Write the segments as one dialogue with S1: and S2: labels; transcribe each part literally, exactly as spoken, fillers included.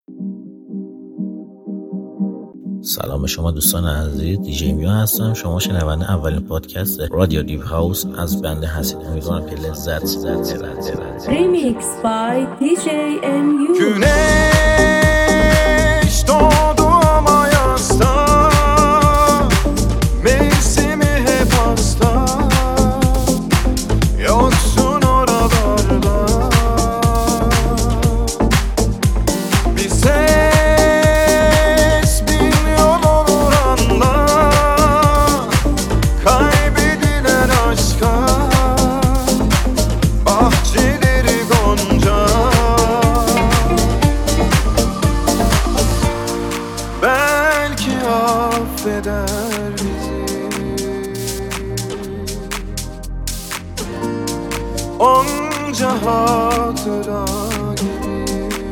S1: سلام به شما دوستان عزیز، دیجی میو هستم. شما شنونده اولین پادکست رادیو دیپ هاوس از بنده هستید. امیدوارم که لذت زد برد.
S2: Remix by دیجی ام یو.
S3: Güneş doğdu ama yasta, mevsimi hep hasta, yoksun oralarda. Bir ses biliyor olur anla, kaybedilen aşka, bahçeleri gonca. Belki affeder bizi, onca hatıra gibi.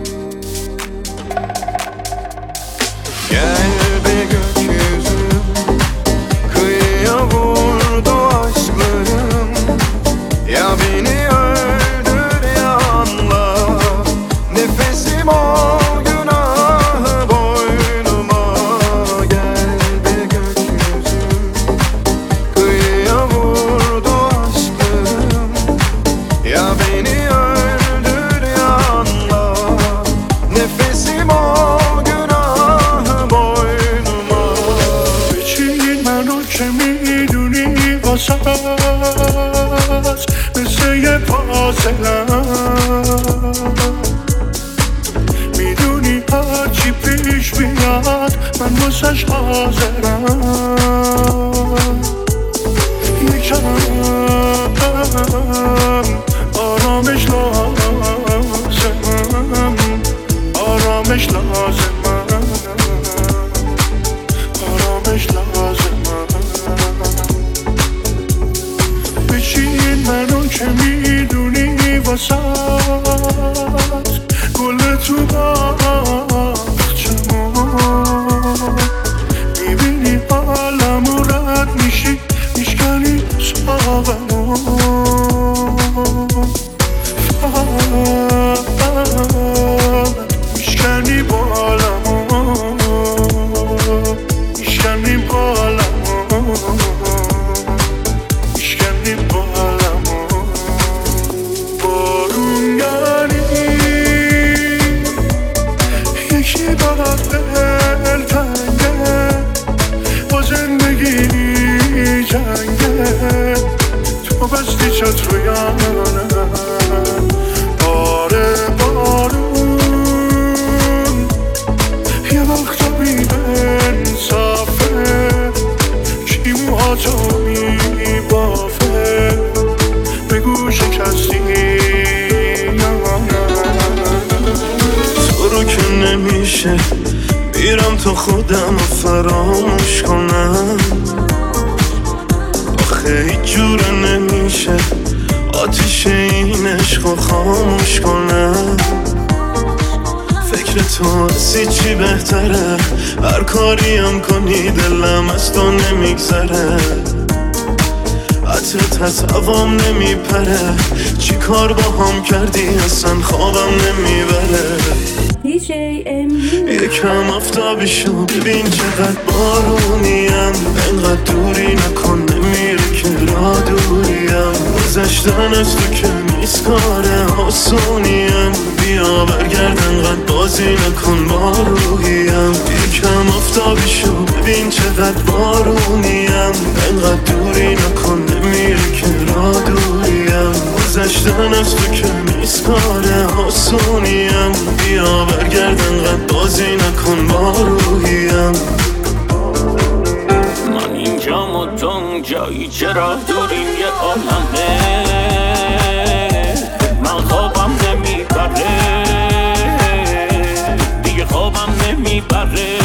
S3: Gel be gökyüzüm, kıyıya vurdu aşklarım. Ya beni öldür ya anla, nefesim o günahı boynuma. Gel be gökyüzüm, kıyıya vurdu aşklarım. Ya beni öldür ya anla, nefesim o günahı boynuma.
S4: بچین منو که میدونی واسه مثل یه فاصلم، میدونی هرچی پیش بیاد من واسش حاضرم. یکم آرامش لازمم، آرامش لازمم، آرامش لازمم. بچین منو که میدونی واسات گل تو باغچمون، میبینی حالمو رد میشی میشکنی ساقمو، میشکنی بالمو، میشکنی بالمو، میشکنی بالمو. بارون یعنی یکی برات دلتنگه، با زندگی جنگه. تو بستی چت رو یانم، آره بارون یه وقتا بی انصافه، کی موهاتو میبافه، بگو شکستی تو رو که نمیشه میرم تا خودم رو فراموش کنم. آخه هیچ جوره نمیشه آتیش این عشق رو خاموش کنم. فکر تو هستی چی بهتره، هر کاری هم کنی دلم از تو نمیگذره. عطرت از هوام نمیپره، چی کار با هم کردی اصلا خوابم نمیبره.
S2: دیجی ام یو.
S4: یکم آفتابی شو ببین چقدر بارونیم، انقدر دوری نکن نمیره که را دوریم. گذشتن از تو که نیست کاره آسونیم، بیا برگرد انقدر بازی نکن با روحیم. یکم آفتابی شو ببین چقدر بارونیم، انقدر دوری نکن نمیره که را دوریم. گذشتن از تو که نیست کاره آسونیم، بیا برگرد انقدر بازی نکن با روحیم.
S5: من اینجام و تو اونجایی، چرا دوریم یه عالمه. من خوابم نمیبره دیگه، خوابم نمیبره.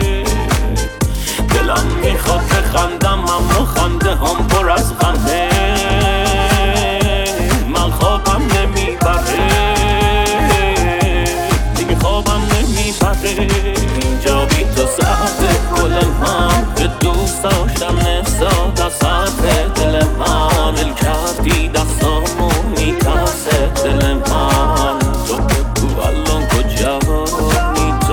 S5: دلم میخواد بخندم اما خنده هم پر از غمه. من خوابم نمیبره دیگه، خوابم نمیبره. اینجا بی تو ساعت گل من که دوست داشتم نفساد از ساعت دل من. دل کردی دستامو میترسه دل من، تو بگو الان کجایی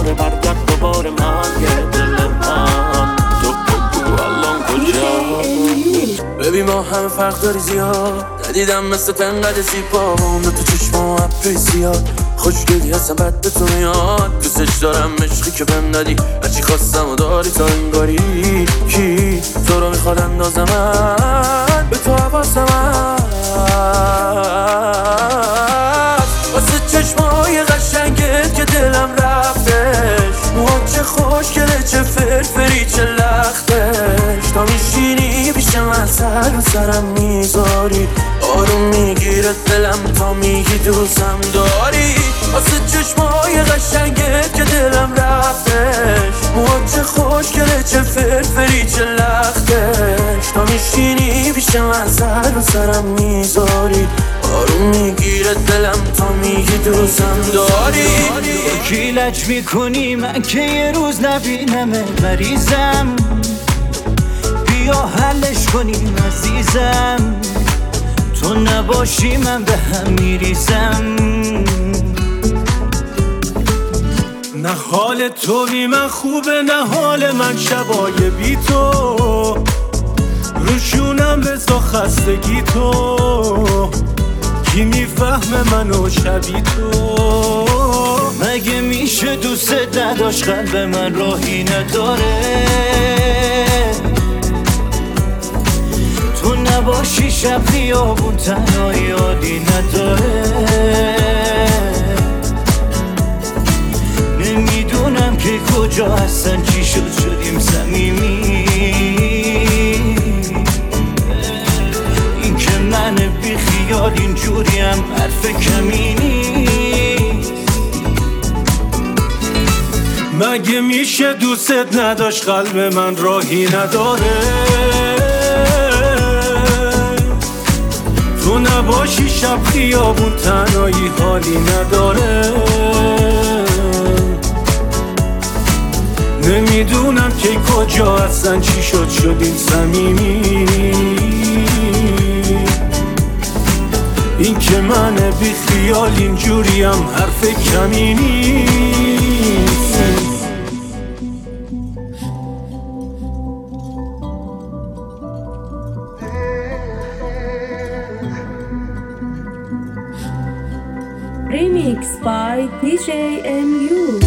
S5: دوباره برگرد دوباره من یه دل من تو بگو الان کجا.
S4: ببین ما همه فرق داری زیاد ندیدم مثل تنقد زیبا اون تو چشما ابری زیاد خوشگلی هستم بد به تو میاد دوستش دارم عشقی که بهم دادی هرچی خواستم و داری تا انگاری کی تو رو میخواد اندازه من به تو حواسم هست واسه چشمای قشنگت که دلم رفتش موها چه خوشگله چه فرفری چه لختش تا میشینی پیش من سر و سرم میذاری آروم میگیره دلم تا میگی دوستم داری واسه چشمای قشنگت که دلم رفتش موها چه خوشگله چه فرفری چه لختش تا میشینی پیش من سر و سرم میذاری آروم میگیره دلم تا میگی دوستم داری
S6: کی لج میکنی من که یه روز نبینمت مریضم بیا حلش کنیم عزیزم تو نباشی من به هم میریزم
S4: نه حال تو بی من خوبه نه حال من شبای بی تو روشونم بزا خستگی تو کی میفهمه منو شبی تو
S6: مگه میشه دوست نداشت قلب من راهی نداره تو نباشی شب خیابون تنهایی عادی نداره نمیدونم که کجا هستن چی شد شدیم صمیمی این که من بی خیال اینجوریم حرف کمی نیست
S4: مگه میشه دوستت نداشت قلب من راهی نداره تو نباشی شب خیابون تنهایی حالی نداره نمیدونم که کجا هستن چی شد شدیم صمیمی این که من بی خیال اینجوریم حرف کمی نیست
S2: Remix by دی جی ام یو.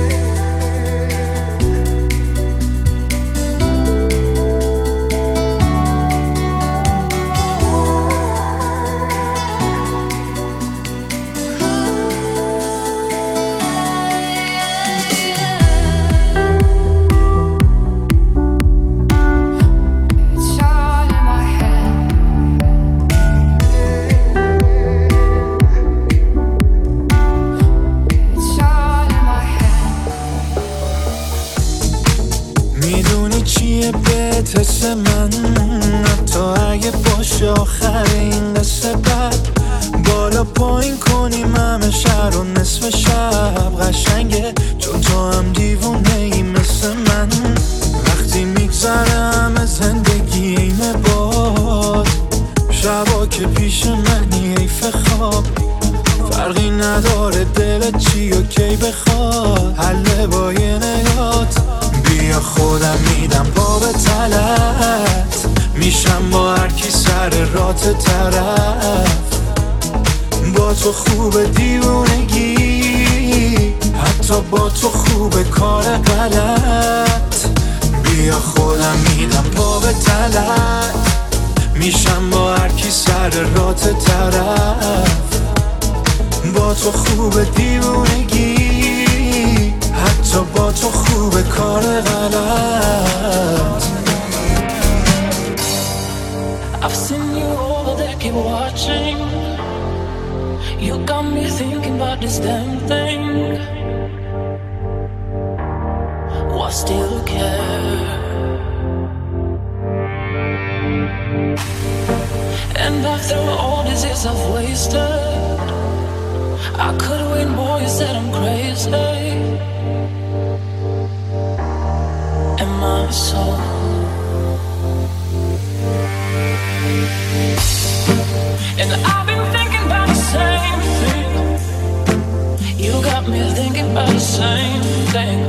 S3: حس من حتی اگه باشه آخر این قصه بد بالا پایین کنیم همه شهر و نصف شب قشنگه چون تو هم دیوونه ای مثل من وقتی میگذره همه زندگی اینه باد شبا که پیش منی حیف خواب فرقی نداره دلت چی و کی بخواد حله با یه نگات بیا خودم میدم پا به تلت میشم با هر کی سر رات طرف با تو خوب دیوونگی حتی با تو خوب کار غلط بیا خودم میدم پا به تلت میشم با هر کی سر رات طرف با تو خوب دیوونگی حتی با تو خوب کار غلط
S7: I've seen you over there, keep watching. You got me thinking about this damn thing. Why still care? And after all these years I've wasted, I could win more, you said I'm crazy. Am I so? And I've been thinking about the same thing. You got me thinking about the same thing.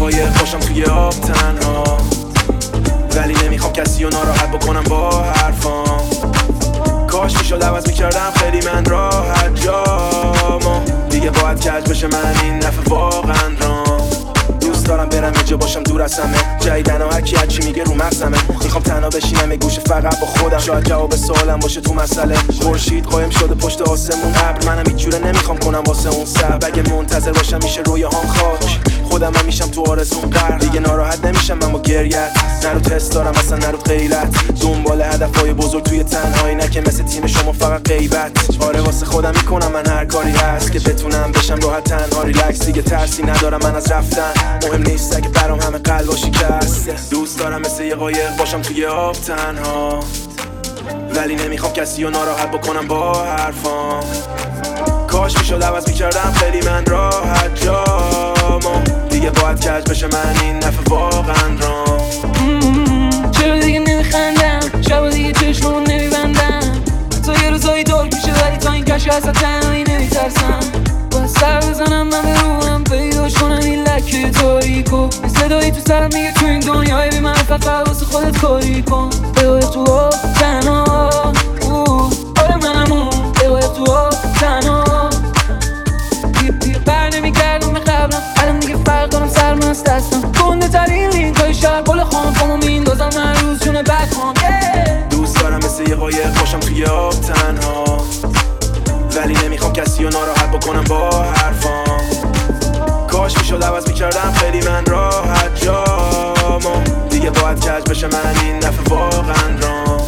S8: قایق باشم توی آب تنها، ولی نمیخوام کسی رو ناراحت بکنم با حرفام. کاش میشد عوض میکردم خیلی من راحت جامو، دیگه باید کج بشه من این دفعه واقعا رام. دوست دارم برم یه جا باشم دور از همه، جدیدن و هرکی هرچی میگه رو مغزمه. میخوام تنها بشینم یه گوشه فقط با خودم، شاید جواب سوالم باشه تو مسئله. خورشید قایم شده پشت آسمون ابر، منم هیچ جوره نمیخوام کنم واسه اون صبر. اگه منتظر باشم میشه روی هم خاک، خودم هم میشم تو آرزون غرق. دیگه ناراحت نمیشم من با گریت، نرو تست دارم اصلا نرو غیرت. دنبال هدفهای بزرگ توی تنهایی، نه که مثل تیم شما فقط غیبت. آره واسه خودم میکنم من هر کاری هست که بتونم بشم راحت تنها ریلکس. دیگه ترسی ندارم من از رفتن، مهم نیست اگه برام همه قلبا شکست. دوست دارم مثل یه قایق باشم توی آب تنها، ولی نمیخوام کسی رو ناراحت بکنم با حرفام. کاش میشد عوض میکردم خیلی من راحت جامو، دیگه باید کج بشه من این دفعه واقعا رام.
S7: چرا دیگه نمیخندم، شب دیگه چشممو نمیبندم. تا یه روزایی دور میشه ولی تا این کشی ازت تنهایی نمیترسم. باید سر بزنم من به روحم، پیداش کنم این لکه تاریکو. صدایی تو سرم میگه تو این دنیای بی من فقط واسه خودت کاری کن. بقایق تو آب تنها، آره منم اون بقایق تو آب تنها. دیگه دیگه بر نمیگردم به قبلم، الان دیگه فرق دارم سرمست دستم. گنده ترین لینک های شهر بال خان خامو میندازم من روز جونه بدخوام.
S8: دوست دارم مثل یه قایق باشم توی آب تنها، ولی نمیخوام کسی رو ناراحت بکنم با حرفام. کاش میشد عوض میکردم خیلی من راحت جامو، دیگه باید کج بشه من این دفعه واقعا رام.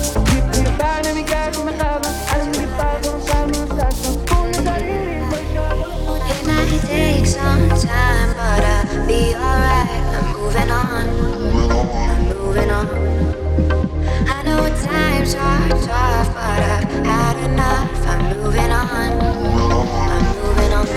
S9: Take some time, but I'll be alright. I'm moving on, I'm moving on. I know times are tough, but I've had enough. I'm moving on, I'm moving on.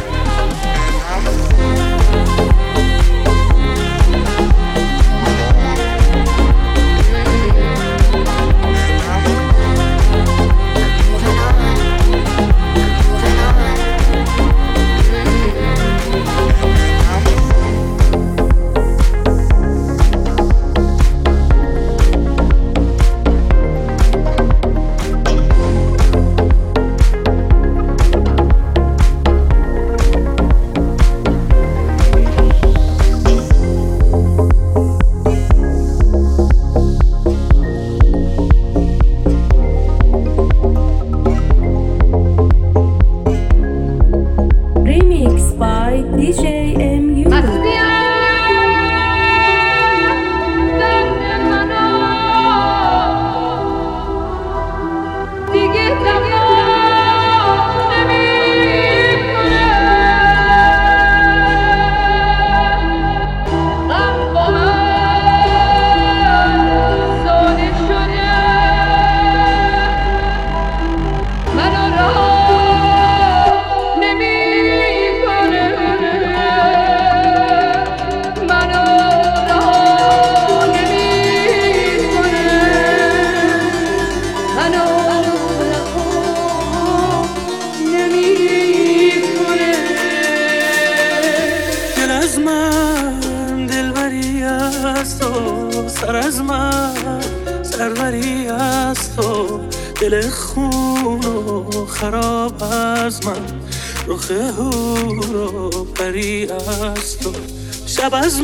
S3: دل خون و خراب از من، رخ هور و پری از تو. شب از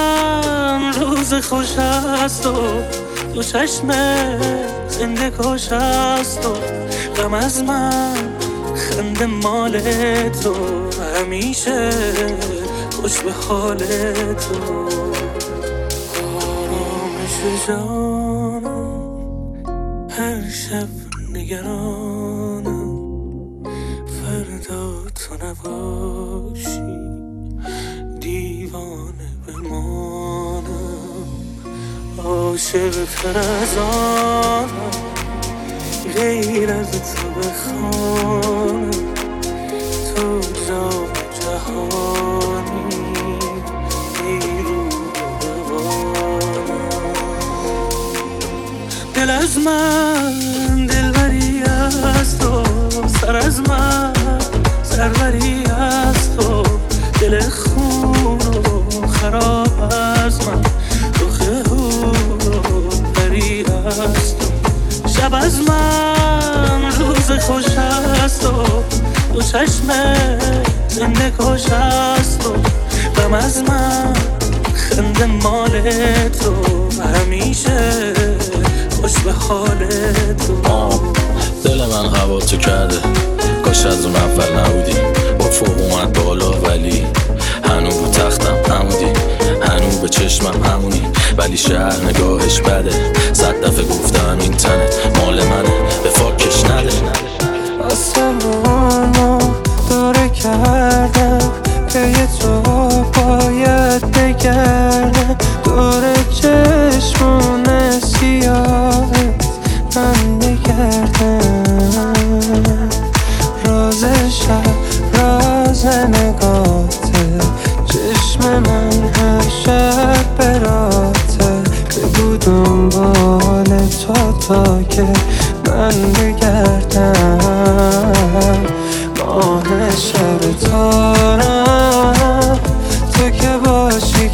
S3: من روز خوش است و تو چشم زنده کش است و غم از من خنده مال تو، همیشه خوش به حال تو. آرامش جانم هر شب نگرانم، فردا تو نباشی دیوانه بمانم. عاشق تر از آنم غیر از تو بخوانم، تو جام جهانی بیرون بوانم. دل از من دلبری از تو، سر از من سروری از تو. دل خون و خراب تو چشمه زنده کاش از تو غم از من خنده مال تو همیشه خوش به حال تو.
S1: دل من هوا تو کرده کاش از اون اول نبودی. با فوق اومد بالا ولی هنو رو تختم همونی، هنو به چشمم همونی، ولی شهر نگاهش بده. صد دفعه گفتم این تنه مال منه به فاکش نده.
S3: آسمانو دوره کردم که یه تو باید بگردم دور چشمون سیاهت من بگردم. راز شب راز نگاته چشم من هر شب براته بگو دنبال تو تا که من بگردم. ماه شب تارم تو که باشی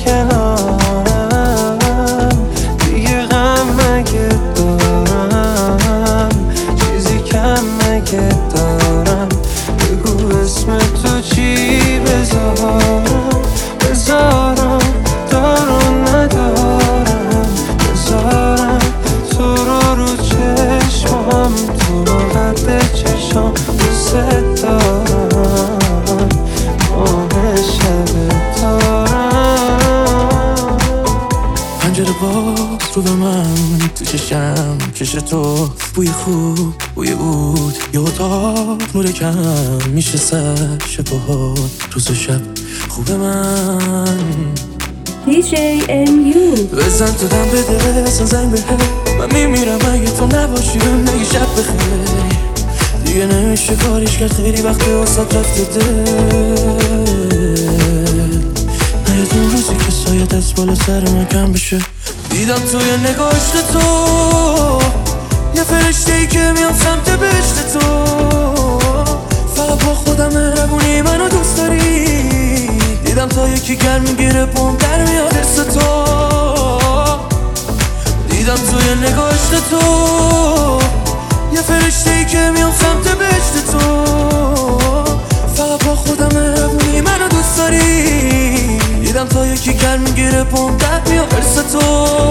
S3: کنارم دیگه غم مگه دارم چیزی کم مگه دارم بگو اسم تو چی بذارم بذارم دارم ندارم بذارم تو رو رو چشمم تو رو قد چشم دوست دارم ماه شب دارم. پنجره باز رو به من تو چشم کش تو بوی خوب بوی بود یه اتاق نور کم میشه سر شبهات روز و شب خوب من.
S2: دی جی ام یو
S3: بزن تو دم بده بزن زنگ بده من میمیرم اگه تو نباشی بهم نگی شب بخیر دیگه نمیشه کاریش کرد خیلی وقتی واسات رفته دل نیاد اون روزی که سایه دست بالا سر من کم بشه. دیدم توی نگاهش تو یه فرشته ای که میام سمت بهشت تو فقط با خودم مهربونی منو دوست داری. دیدم تا یکی گرم میگیره پام در میاد حس تو. دیدم توی نگاهش تو یه فرشته ای که میام سمت بهشت تو فقط با خودم مهربونی منو دوست داری. دیدم تا یکی گرم میگیره پام در میاد حس تو.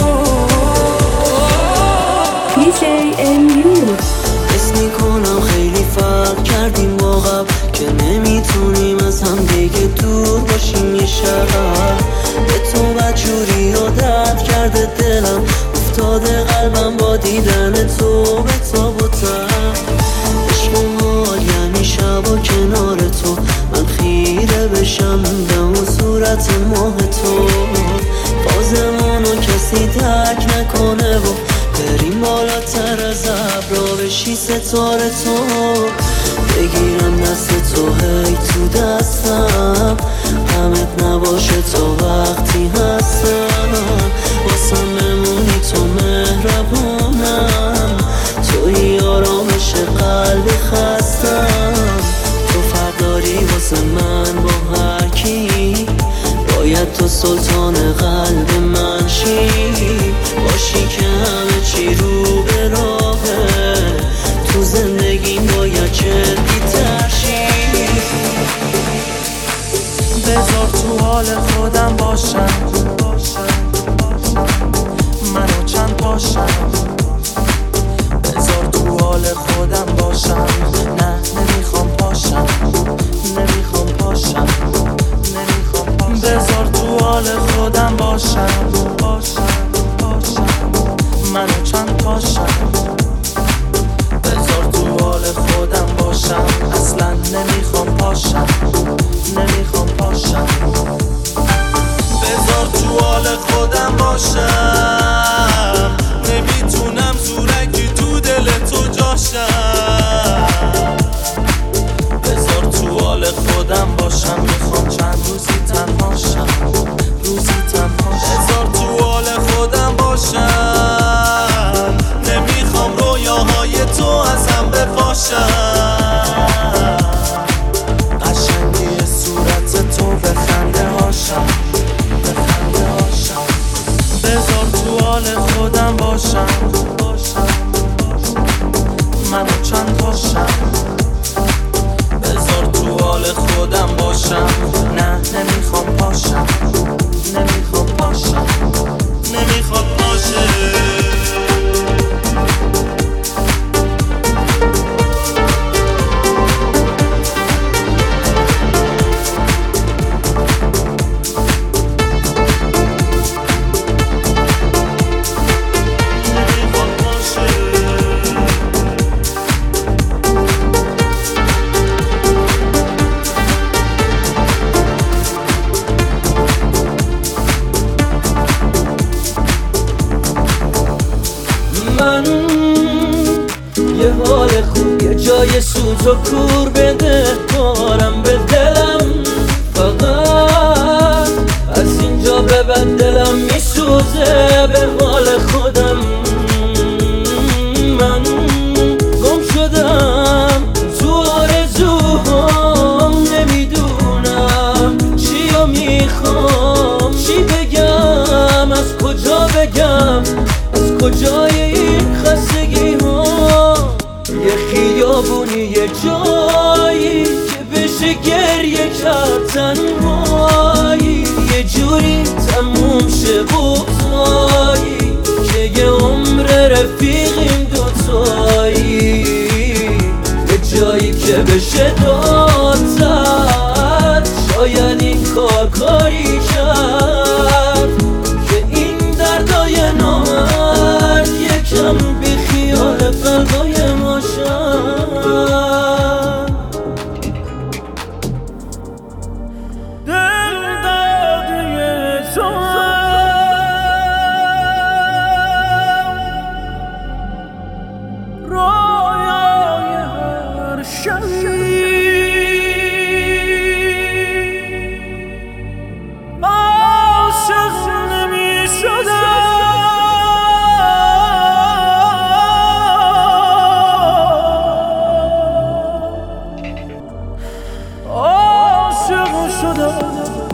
S2: دی جی ام یو
S10: حس میکنم خیلی فرق کردیم با قبل که نمیتونیم از هم دیگه دور باشیم یه شب. به تو بدجوری عادت کرده دلم افتاده قلبم با دیدن تو به تا و تر. عشق و حال یعنی شب و کنار تو من خیره بشم دم و صورت ماه تو بازمونو کسی درک نکنه و بریم بالاتر از ابرا بشی ستاره تو بگیرم دست تو هی تو دستم غمت نباشه تا وقتی هستم واسم بمونی تو مهربونم توی آرامش قلب خستم تو فرق داری واسه من با هر کی باید تو سلطان قلب من شی باشی که همه چی رو به راهه تو زندگی باید جدی تر شی.
S3: بذار تو حال خودم باشم منو چند پاشم بذار تو حال خودم باشم نه نمیخوام پاشم نمیخوام پاشم نمیخوام پاشم بذار تو حال خودم باشم باشم باشم منو چند پاشم بذار تو حال خودم باشم اصلا نمیخوام پاشم نمیخوام پاشم بذار تو حال خودم باشم نمیتونم زورکی تو دل تو جاشم بذار تو حال
S10: جای سوت و کور بده دارم به دلم، فقط از اینجا به بعد دلم میسوزه به حال خودم. من گم شدم تو آرزوهام، نمیدونم چیو میخوام، چی بگم، از کجا بگم، از کجای این خستگی ها. یه خیابونی یه جایی که بشه گریه کرد، تنهایی یه جوری تموم شه بغضایی که یه عمر رفیقیم دوتایی. یه جایی که بشه داد زد، شاید این کار کاری کرد که این دردای نامرد یکم بی خیال قلبای ما شد.
S5: دل داده تو رویای هر شبی، عاشق نمی شدم عاشق شدم.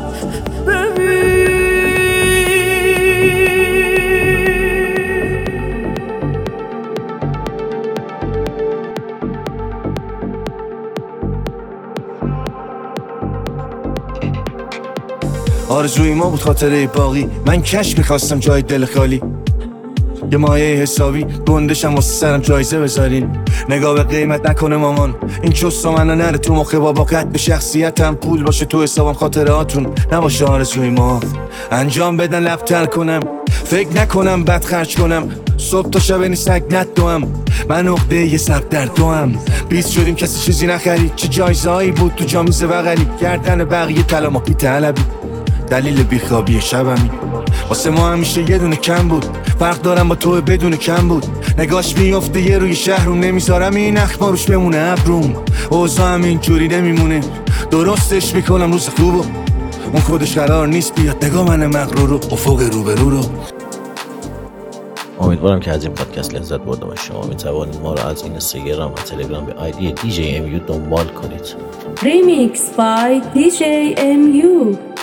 S3: آرزوی ما بود خاطره باقی، من کش میخواستم جای دل خالی. یه مایه حسابی گندشم واسه سرم جایزه بذارین. نگاه به قیمت نکنه مامان، این چوستا منو نره تو مخه بابا. قد به شخصیتم پول باشه تو حسابم، خاطراتون نباشه آرزوی ما. انجام بدن لبتر کنم، فکر نکنم بد خرج کنم. صبح تا شب این سگ ندوم، من عقده یه سب در دوم. بیست شدیم کسی چیزی نخرید، چه جایزه هایی بود تو جامیزه بغلی. گردن بقیه طلا ما بی طلبی، دلیل بیخوابی شبمی. واسه ما همیشه یه دونه کم بود، فرق دارم با تو بدون کم بود. نگاش میفته یه روی شهرم، نمیذارم این اخما روش بمونه ابروم. اوضاع هم اینجوری نمیمونه، درستش میکنم روز خوبو. اون خودش قرار نیست بیاد، نگاه من مغرور رو افق روبرو رو.
S11: امیدوارم که از این پادکست لذت برده باشید. شما میتوانید ما را از اینستاگرام و تلگرام به آیدی دی جی ام یو دنبال کنید.
S2: Remix by دی جی ام یو.